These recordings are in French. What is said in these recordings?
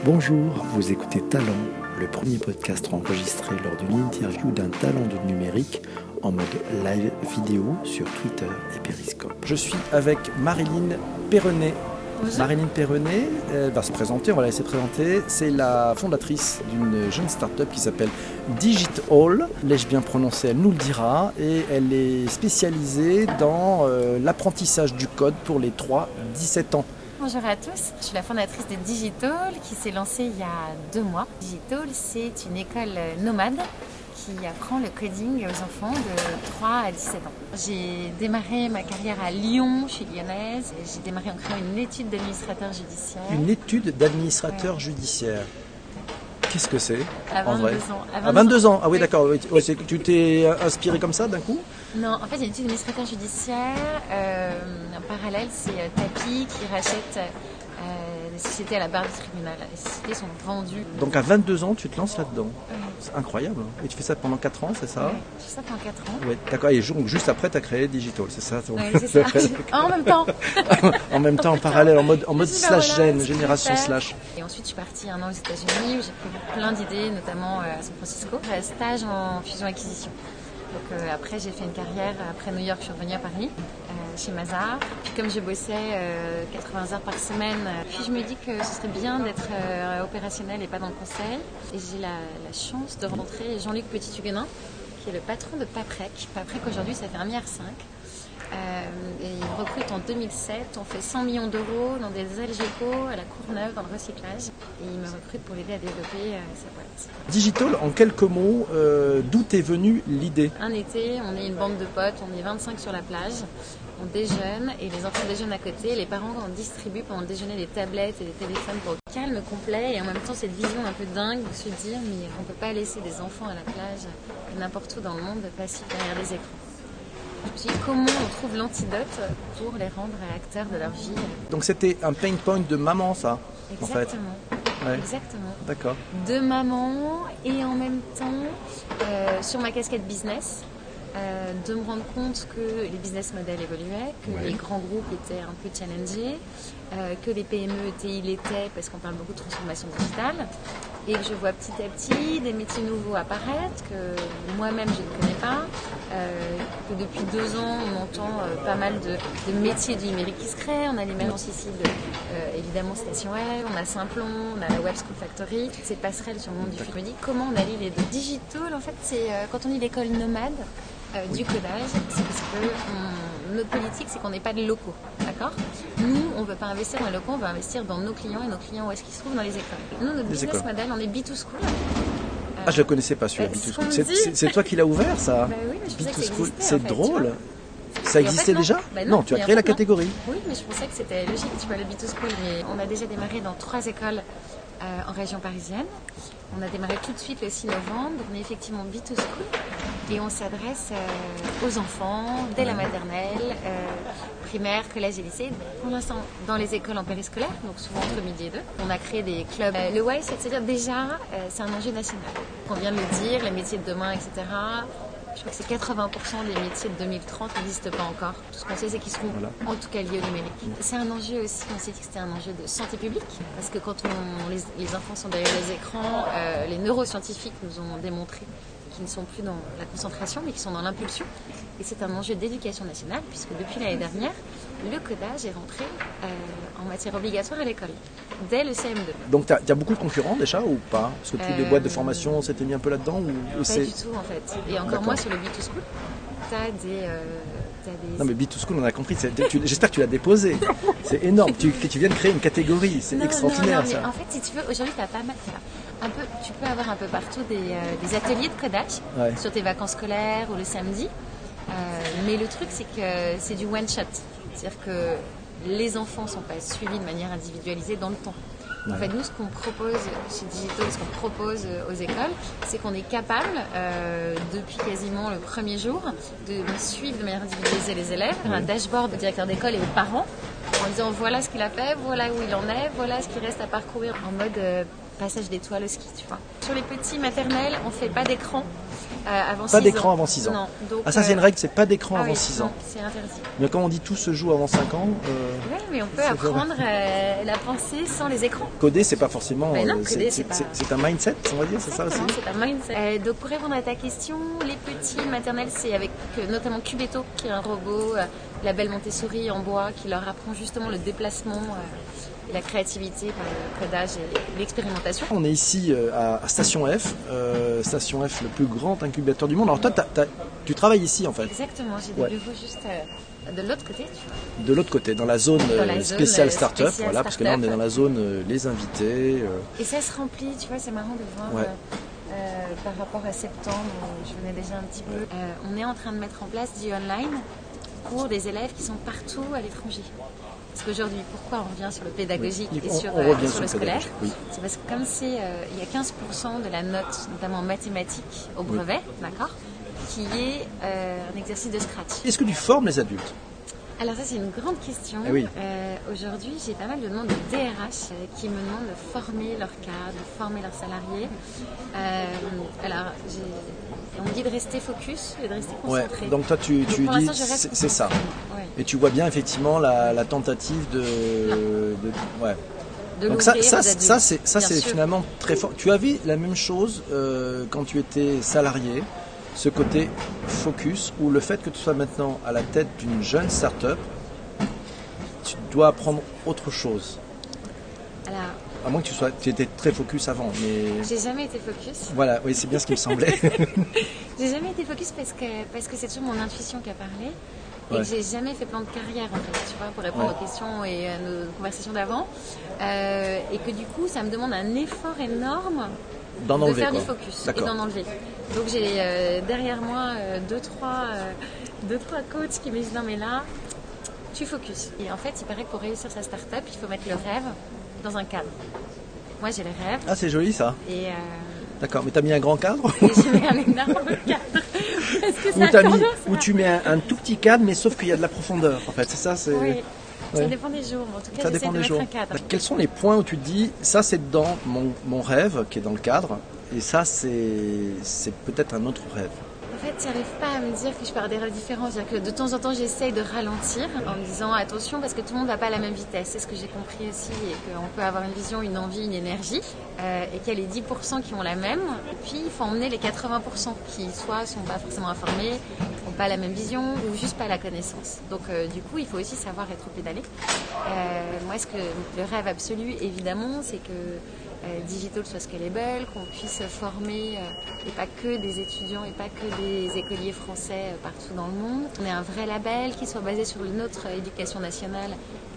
Bonjour, vous écoutez Talent, le premier podcast enregistré lors d'une interview d'un talent du numérique en mode live vidéo sur Twitter et Periscope. Je suis avec Marilyn Perronnet. Bonjour. Marilyn Perronnet va se présenter, on va la laisser présenter. C'est la fondatrice d'une jeune start-up qui s'appelle Digital. L'ai-je bien prononcé, elle nous le dira. Et elle est spécialisée dans l'apprentissage du code pour les 3-17 ans. Bonjour à tous, je suis la fondatrice de Digital qui s'est lancée il y a 2 mois. Digital, c'est une école nomade qui apprend le coding aux enfants de 3 à 17 ans. J'ai démarré ma carrière à Lyon, je suis lyonnaise, et j'ai démarré en créant une étude d'administrateur judiciaire. Une étude d'administrateur judiciaire. Qu'est-ce que c'est À 22 en vrai ans. À 22 ans. Ah oui, d'accord. Ouais, tu t'es inspiré comme ça d'un coup? Non, en fait, il y a une étude d'administrateur judiciaire. En parallèle, c'est Tapi qui rachète des sociétés à la barre du tribunal. Les sociétés sont vendues. Donc à 22 ans, tu te lances là-dedans. C'est incroyable. Et tu fais ça pendant 4 ans, c'est ça? Ouais, je fais ça pendant 4 ans. Ouais, d'accord. Et donc, juste après, tu as créé Digital, c'est ça? Oui, c'est ça. En même temps. En même temps, en parallèle, en mode Je me suis dit, slash voilà, gen, ce que génération je vais faire. slash. Et ensuite, je suis partie 1 an aux États-Unis où j'ai prévu plein d'idées, notamment à San Francisco. Stage en fusion-acquisition. Donc après, j'ai fait une carrière. Après New York, je suis revenue à Paris, chez Mazars. Puis comme je bossais 80 heures par semaine, puis je me dis que ce serait bien d'être opérationnelle et pas dans le conseil. Et j'ai la chance de rencontrer Jean-Luc Petit-Huguenin, qui est le patron de Paprec. Paprec, aujourd'hui, ça fait 1,5 milliard. Et il recrute en 2007. On fait 100 millions d'euros dans des Algeco à la Courneuve, dans le recyclage. Et il me recrute pour l'aider à développer sa boîte. Digital, en quelques mots, d'où t'est venue l'idée? Un été, on est une bande de potes, on est 25 sur la plage, on déjeune et les enfants déjeunent à côté. Les parents distribuent pendant le déjeuner des tablettes et des téléphones pour le calme complet et en même temps cette vision un peu dingue de se dire mais on ne peut pas laisser des enfants à la plage n'importe où dans le monde passifs derrière des écrans. Je me suis dit comment on trouve l'antidote pour les rendre acteurs de leur vie. Donc c'était un pain point de maman, ça, en fait. Exactement. Ouais. Exactement. D'accord. De maman et en même temps sur ma casquette business, de me rendre compte que les business models évoluaient, que les grands groupes étaient un peu challengés, que les PME ETI l'étaient parce qu'on parle beaucoup de transformation digitale et que je vois petit à petit des métiers nouveaux apparaître que moi-même je ne connais pas, que depuis 2 ans on entend pas mal de métiers du numérique qui se créent. On a l'émergence ici de évidemment Station Web, on a Simplon, on a la Web School Factory, toutes ces passerelles sur le monde du futur. Je me dis comment on allie les deux. Digital, en fait, c'est quand on dit l'école nomade du codage, c'est parce que notre politique, c'est qu'on n'est pas de locaux, d'accord? Nous, on ne veut pas investir dans les locaux, on veut investir dans nos clients, et nos clients, où est-ce qu'ils se trouvent? Dans les écoles. Nous, notre business model, on est B2School. Ah, je ne le connaissais pas celui-là, B2School. C'est toi qui l'as ouvert, ça? Bah oui, mais je pensais que ça existait, c'est en fait, drôle. Ça existait déjà? Non, tu as créé la catégorie. Oui, mais je pensais que c'était logique, tu vois, le B2School. Mais on a déjà démarré dans 3 écoles en région parisienne. On a démarré tout de suite le 6 novembre. On est effectivement B2School et on s'adresse aux enfants dès la maternelle, primaire, collège et lycée. Pour l'instant, dans les écoles en périscolaire, donc souvent entre midi et 2. On a créé des clubs. Le why, c'est-à-dire déjà, c'est un enjeu national. On vient de le dire, les métiers de demain, etc. Je crois que c'est 80% des métiers de 2030 n'existent pas encore. Tout ce qu'on sait, c'est qu'ils seront en tout cas liés au numérique. C'est un enjeu aussi, on s'est dit que c'était un enjeu de santé publique, parce que quand les enfants sont derrière les écrans, les neuroscientifiques nous ont démontré qu'ils ne sont plus dans la concentration, mais qu'ils sont dans l'impulsion. Et c'est un enjeu d'éducation nationale, puisque depuis l'année dernière, le codage est rentré en matière obligatoire à l'école, dès le CM2. Donc, tu as beaucoup de concurrents déjà ou pas? Parce que toutes les boîtes de formation s'étaient mis un peu là-dedans ou Pas du tout, en fait. Et encore moins sur le B2School. Tu as des... Non, mais B2School, on a compris. J'espère que tu l'as déposé. C'est énorme. Tu viens de créer une catégorie. C'est extraordinaire, non, ça. Mais en fait, si tu veux, aujourd'hui, tu as pas mal... tu peux avoir un peu partout des ateliers de codage sur tes vacances scolaires ou le samedi. Mais le truc, c'est que c'est du one-shot. C'est-à-dire que les enfants ne sont pas suivis de manière individualisée dans le temps. En fait, nous, ce qu'on propose chez Digital, ce qu'on propose aux écoles, c'est qu'on est capable, depuis quasiment le premier jour, de suivre de manière individualisée les élèves, un dashboard au directeur d'école et aux parents, en disant voilà ce qu'il a fait, voilà où il en est, voilà ce qui reste à parcourir en mode passage d'étoiles au ski, tu vois. Sur les petits maternels, on fait pas d'écran avant 6 ans. Pas d'écran avant 6 ans. Non. Donc, ça c'est une règle, c'est pas d'écran avant oui, 6 ans. Non, c'est interdit. Mais quand on dit tout se joue avant 5 ans... Oui, mais on peut apprendre la pensée sans les écrans. Coder, c'est pas forcément... Non, coder, c'est un mindset, on va dire, c'est ça aussi. C'est un mindset. Donc pour répondre à ta question, les petits maternels, c'est avec notamment Cubeto, qui est un robot, label Montessori en bois, qui leur apprend justement le déplacement et la créativité par le codage et l'expérimentation. On est ici à Station F, Station F, le plus grand incubateur du monde. Alors toi, tu travailles ici en fait. Exactement, j'ai des bureaux juste de l'autre côté. Tu vois. De l'autre côté, dans la zone spéciale start-up, voilà, parce que là on est dans la zone les invités. Et ça se remplit, tu vois, c'est marrant de voir. Ouais. Par rapport à septembre, je venais déjà un petit peu. On est en train de mettre en place du online pour des élèves qui sont partout à l'étranger. Parce qu'aujourd'hui, pourquoi on revient sur le pédagogique et sur le scolaire, c'est parce que comme il y a 15% de la note, notamment en mathématiques, au brevet, d'accord, qui est un exercice de Scratch. Est-ce que tu formes les adultes ? Alors ça, c'est une grande question. Oui. Aujourd'hui, j'ai pas mal de demandes de DRH qui me demandent de former leurs cadres, de former leurs salariés. Alors, on me dit de rester focus et de rester concentré. Ouais, donc toi, tu dis, c'est ça. Ouais. Et tu vois bien effectivement la tentative de donc ça c'est finalement très fort. Tu avais la même chose quand tu étais salarié, ce côté focus, ou le fait que tu sois maintenant à la tête d'une jeune start-up, tu dois apprendre autre chose. Alors, à moins que tu étais très focus avant, mais... J'ai jamais été focus. Voilà, oui, c'est bien ce qui me semblait. J'ai jamais été focus parce que c'est toujours mon intuition qui a parlé. Et que j'ai jamais fait plan de carrière en fait, tu vois, pour répondre aux questions et à nos conversations d'avant. Et que du coup, ça me demande un effort énorme de faire du focus et d'en enlever. Donc j'ai derrière moi deux, trois coachs qui me disent non mais là, tu focus. Et en fait, il paraît que pour réussir sa start-up, il faut mettre le rêve dans un cadre. Moi j'ai le rêve. Ah c'est joli ça. Et d'accord, mais t'as mis un grand cadre? Et j'ai mis un énorme cadre. Ou tu mets un tout petit cadre, mais sauf qu'il y a de la profondeur. En fait, c'est ça. Oui. Ça dépend des jours. En tout cas, j'essaie de mettre un cadre. Quels sont les points où tu te dis, ça c'est dans mon rêve qui est dans le cadre, et ça c'est peut-être un autre rêve? En fait, j'arrive pas à me dire que je pars des rêves différents. C'est-à-dire que de temps en temps, j'essaye de ralentir en me disant attention parce que tout le monde va pas à la même vitesse. C'est ce que j'ai compris aussi et qu'on peut avoir une vision, une envie, une énergie et qu'il y a les 10% qui ont la même. Et puis, il faut emmener les 80% qui soit sont pas forcément informés, n'ont pas la même vision ou juste pas la connaissance. Donc, du coup, il faut aussi savoir être pédalé. Moi, le rêve absolu, évidemment, c'est que Digital soit scalable, qu'on puisse former et pas que des étudiants et pas que des écoliers français partout dans le monde. On est un vrai label qui soit basé sur notre éducation nationale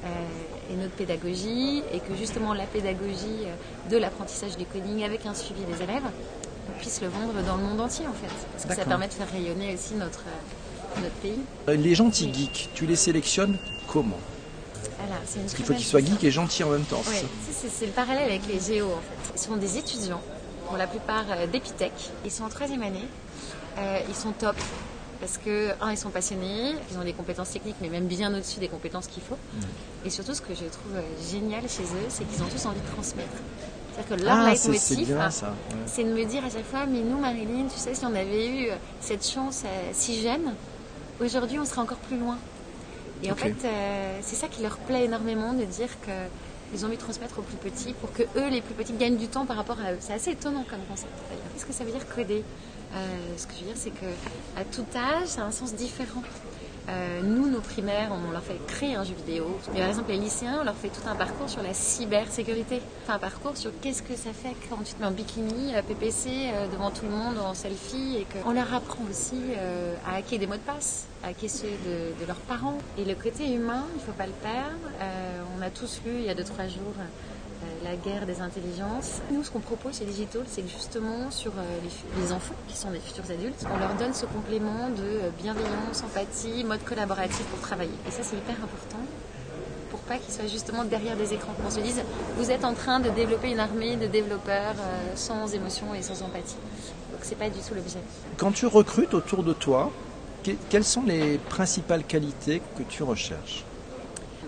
et notre pédagogie et que justement la pédagogie de l'apprentissage du coding avec un suivi des élèves, on puisse le vendre dans le monde entier en fait. Parce que ça permet de faire rayonner aussi notre pays. Les gentils geeks, tu les sélectionnes comment ? Parce qu'il faut qu'ils soient geeks et gentils en même temps. Oui, c'est le parallèle avec les géos en fait. Ils sont des étudiants, pour la plupart d'Epitech. Ils sont en 3e année. Ils sont top parce que, ils sont passionnés, ils ont des compétences techniques, mais même bien au-dessus des compétences qu'il faut. Et surtout, ce que je trouve génial chez eux, c'est qu'ils ont tous envie de transmettre. C'est-à-dire que leur leitmotiv, c'est de me dire à chaque fois, mais nous, Marilyn, tu sais, si on avait eu cette chance si jeune, aujourd'hui, on serait encore plus loin. Et en fait, c'est ça qui leur plaît énormément, de dire qu'ils ont envie de transmettre aux plus petits pour que eux, les plus petits, gagnent du temps par rapport à eux. C'est assez étonnant comme concept d'ailleurs. Qu'est-ce que ça veut dire coder ? Ce que je veux dire, c'est qu'à tout âge, ça a un sens différent. Nous, nos primaires, on leur fait créer un jeu vidéo. Mais par exemple, les lycéens, on leur fait tout un parcours sur la cybersécurité. Enfin, un parcours sur qu'est-ce que ça fait quand tu te mets en bikini, PPC, devant tout le monde, en selfie. Et qu'on leur apprend aussi à hacker des mots de passe, à hacker ceux de leurs parents. Et le côté humain, il ne faut pas le perdre. On a tous lu, il y a 2-3 jours, la guerre des intelligences. Nous, ce qu'on propose chez Digital, c'est que justement, sur les enfants, qui sont des futurs adultes, on leur donne ce complément de bienveillance, empathie, mode collaboratif pour travailler. Et ça, c'est hyper important pour pas qu'ils soient justement derrière des écrans. Qu'on se dise, vous êtes en train de développer une armée de développeurs sans émotion et sans empathie. Donc, c'est pas du tout l'objet. Quand tu recrutes autour de toi, quelles sont les principales qualités que tu recherches ?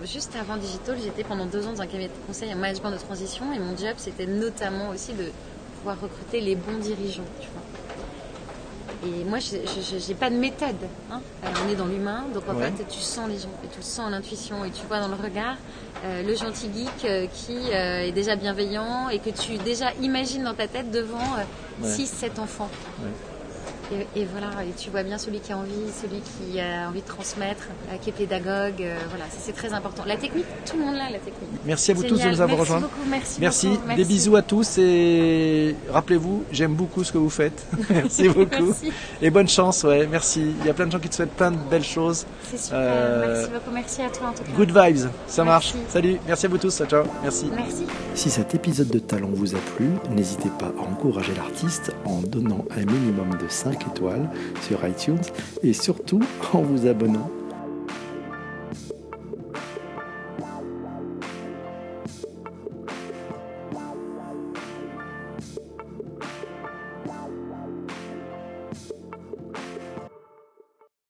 juste avant Digital, j'étais pendant 2 ans dans un cabinet de conseil en management de transition et mon job c'était notamment aussi de pouvoir recruter les bons dirigeants, tu vois. Et moi, je n'ai pas de méthode. Hein. On est dans l'humain, donc en fait, tu sens les gens, et tu sens l'intuition, et tu vois dans le regard le gentil geek qui est déjà bienveillant et que tu déjà imagines dans ta tête devant 6-7 enfants. Ouais. Et voilà, et tu vois bien celui qui a envie, celui qui a envie de transmettre, qui est pédagogue. Voilà, c'est très important. La technique, tout le monde l'a, la technique. Merci à vous tous de nous avoir rejoints. Merci beaucoup. Des bisous à tous et rappelez-vous, j'aime beaucoup ce que vous faites. Merci beaucoup. Merci. Et bonne chance, merci. Il y a plein de gens qui te souhaitent plein de belles choses. C'est super, merci beaucoup. Merci à toi en tout cas. Good vibes, ça marche. Salut, merci à vous tous. Ciao, merci. Merci. Si cet épisode de Talent vous a plu, n'hésitez pas à encourager l'artiste en donnant un minimum de 5 étoiles sur iTunes et surtout en vous abonnant